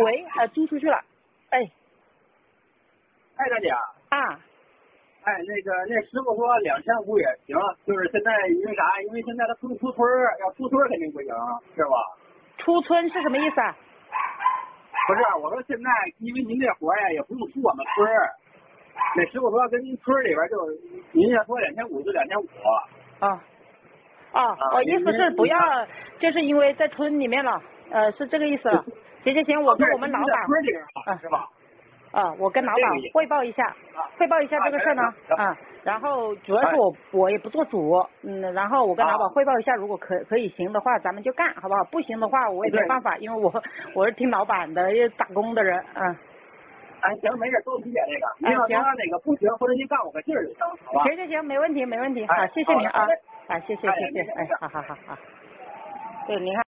喂，租出去了。哎， 大姐。 啊。 那师傅说2500也行，就是现在因为啥？因为现在他不出村儿，要出村儿肯定不行，是吧？ 出村是什么意思啊？ 不是，我说现在因为您这活呀也不用出我们村儿，那师傅说跟村里边就您要说2500就2500。 我意思是不要，就是因为在村里面了，是这个意思了。行，我跟我们老板， 村里边是吧？ 我跟老板汇报一下这个事呢，然后主要是我也不做主，然后我跟老板汇报一下，如果可以行的话，咱们就干，好不好？不行的话，我也没办法，因为我是听老板的，打工的人， 行，没事，都理解这个。您要说那个不行，或者您告我个信儿就行，好吧？ 行，没问题，好，谢谢您啊，谢谢，好，对，您看。